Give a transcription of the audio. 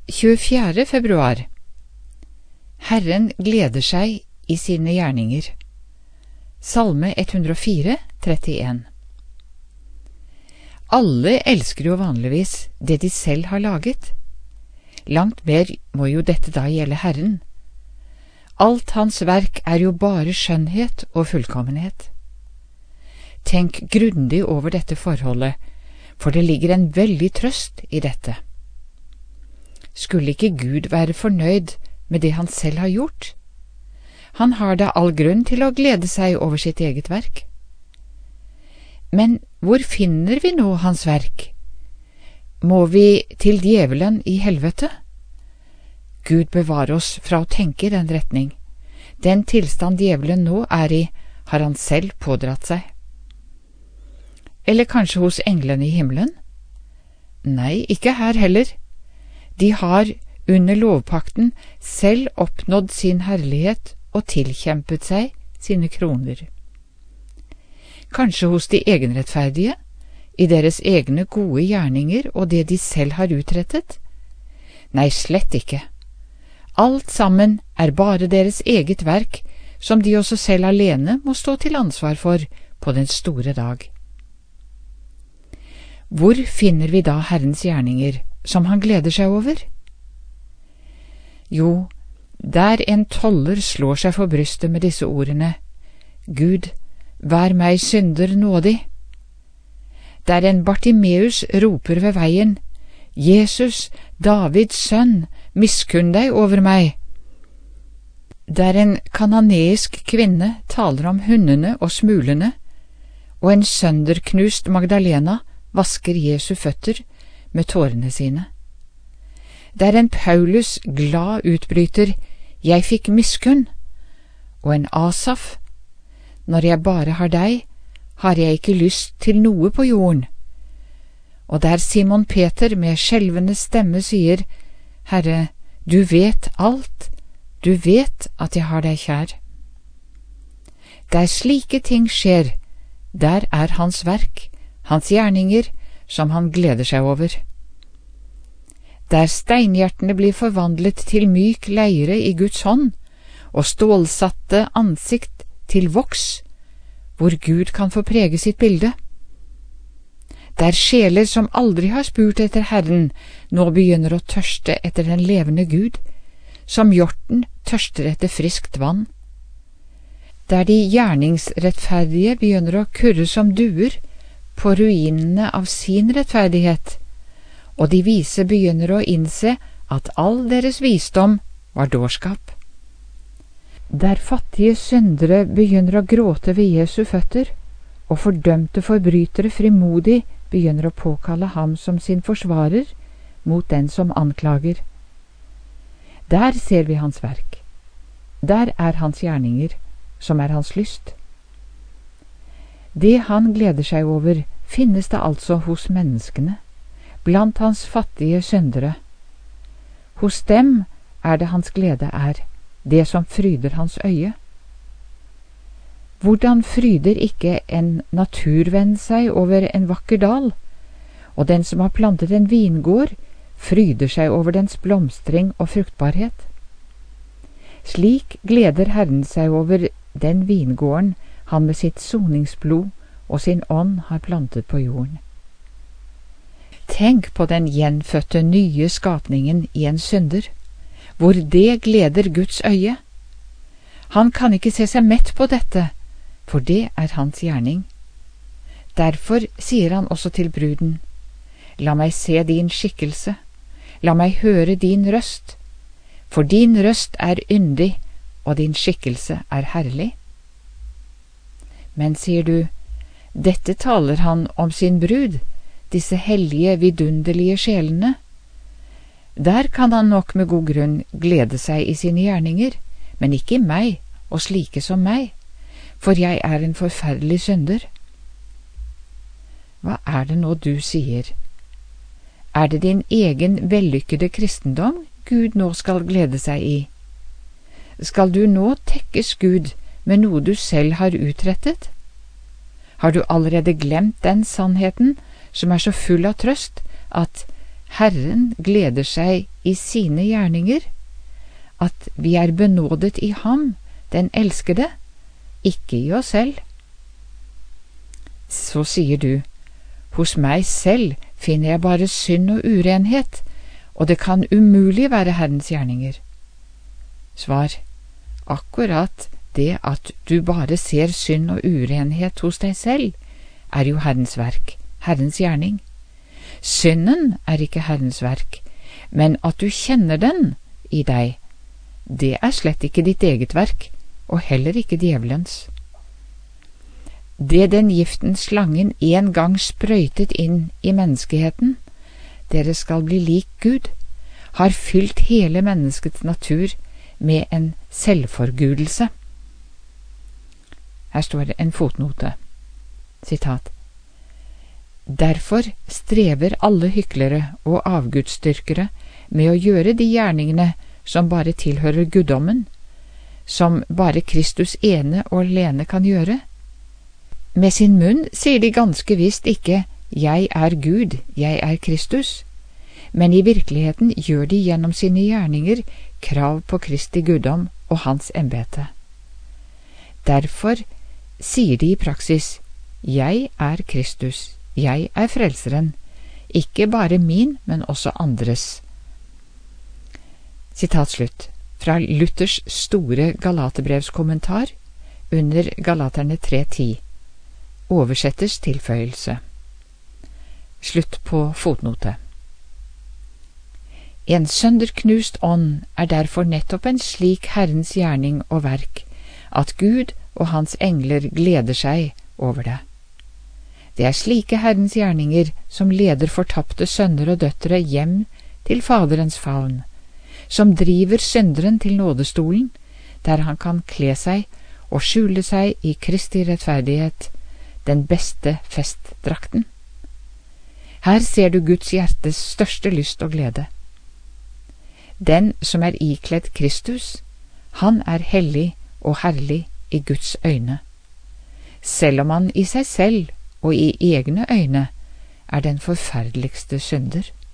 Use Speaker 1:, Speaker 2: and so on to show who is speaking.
Speaker 1: 24. februar. Herren gleder seg i sine gjerninger. Salme 104, 31. Alle elsker jo vanligvis det de selv har laget. Langt mer må jo dette da gjelde Herren. Alt hans verk er jo bare skjønnhet og fullkommenhet. Tenk grundig over dette forholdet, for det ligger en veldig trøst i dette. Skulle ikke Gud være fornøyd med det han selv har gjort? Han har da all grunn til å glede seg over sitt eget verk. Men hvor finner vi nå hans verk? Må vi til djevelen i helvete? Gud bevare oss fra å tenke i den retning. Den tilstand djevelen nå er i, har han selv pådratt seg. Eller kanskje hos englene i himmelen? Nei, ikke her heller. De har under lovpakten selv oppnådd sin herlighet og tilkjempet seg sine kroner. Kanskje hos de egenrettferdige, i deres egne gode gjerninger og det de selv har utrettet? Nei, slett ikke. Alt sammen er bare deres eget verk, som de også selv alene må stå til ansvar for på den store dag. Hvor finner vi da Herrens gjerninger, som han gleder seg over? Jo, der en toller slår seg for brystet med disse ordene: Gud, vær meg synder nådig. Der en Bartimeus roper ved veien: Jesus, Davids sønn, miskunn deg over meg. Der en kananeisk kvinne taler om hundene og smulene, og en sønderknust Magdalena vasker Jesu føtter med tårene sine. Der en Paulus glad utbryter: Jeg fikk miskunn, og en Asaf: Når jeg bare har deg, har jeg ikke lyst til noe på jorden. Og der Simon Peter med skjelvende stemme sier: Herre, du vet alt, du vet at jeg har deg kjær. Der slike ting skjer, der er hans verk, hans gjerninger, som han gleder seg over. Der steinhjertene blir forvandlet til myk leire i Guds hånd, og stålsatte ansikt til voks, hvor Gud kan få prege sitt bilde. Der sjeler som aldri har spurt etter Herren, nå begynner å tørste etter den levende Gud, som hjorten tørster etter friskt vann. Der de gjerningsrettferdige begynner å kurre som duer på ruinene av sin rettferdighet, og de vise begynner å innse at all deres visdom var dårskap. Der fattige syndere begynner å gråte ved Jesu føtter, og fordømte forbrytere frimodig begynner å påkalle ham som sin forsvarer mot den som anklager. Der ser vi hans verk. Der er hans gjerninger, som er hans lyst. Det han gleder seg over, finnes det altså hos menneskene, blant hans fattige syndere. Hos dem er det hans glede er, det som fryder hans øye. Hvordan fryder ikke en naturvenn seg over en vakker dal, og den som har plantet en vingård, fryder seg over dens blomstring og fruktbarhet. Slik gleder Herren seg over den vingården han med sitt soningsblod og sin ånd har plantet på jorden. Tenk på den gjenfødte nye skapningen i en synder, hvor det gleder Guds øye. Han kan ikke se seg mett på dette, for det er hans gjerning. Derfor sier han også til bruden: La meg se din skikkelse, la meg høre din røst, for din røst er yndig, og din skikkelse er herlig. Men, sier du, dette taler han om sin brud, disse hellige, vidunderlige sjelene. Der kan han nok med god grunn glede seg i sine gjerninger, men ikke i meg og slike som meg, for jeg er en forferdelig synder. Hva er det nå du sier? Er det din egen vellykkede kristendom Gud nå skal glede seg i? Skal du nå tekkes Gud med noe du selv har utrettet? Har du allerede glemt den sannheten som er så full av trøst, at Herren gleder seg i sine gjerninger, at vi er benådet i ham, den elskede, ikke i oss selv. Så sier du, hos meg selv finner jeg bare synd og urenhet, og det kan umulig være Herrens gjerninger. Svar, akkurat det at du bare ser synd og urenhet hos deg selv, er jo Herrens verk, Herrens gjerning. Synden er ikke Herrens verk, men at du kjenner den i deg, det er slett ikke ditt eget verk, og heller ikke djevelens. Det den giften slangen en gang sprøytet inn i menneskeheten, dere skal bli lik Gud, har fylt hele menneskets natur med en selvforgudelse. Her står det en fotnote. Sitat. Derfor strever alle hyklere og avgudsdyrkere med å gjøre de gjerningene som bare tilhører guddommen, som bare Kristus ene og alene kan gjøre. Med sin munn sier de ganske visst ikke «Jeg er Gud, jeg er Kristus», men i virkeligheten gjør de gjennom sine gjerninger krav på Kristi guddom og hans embete. Derfor sier de i praksis «Jeg er Kristus, jeg er frelseren», ikke bare min, men også andres. Sitat slutt. Fra Luthers store Galaterbrevskommentar under Galaterne 3:10. Oversetters tilføyelse. Slutt på fotnote. En sønderknust ånd er derfor nettopp en slik Herrens gjerning og verk, at Gud og hans engler gleder seg over det. Det er slike Herrens gjerninger som leder fortapte sønner og døtre hjem til Faderens favn, som driver synderen til nådestolen, der han kan kle seg og skjule seg i Kristi rettferdighet, den beste festdrakten. Her ser du Guds hjertes største lyst og glede. Den som er ikledd Kristus, han er hellig og herlig i Guds øyne, selv om han i seg selv og i egne øyne er den forferdeligste synder.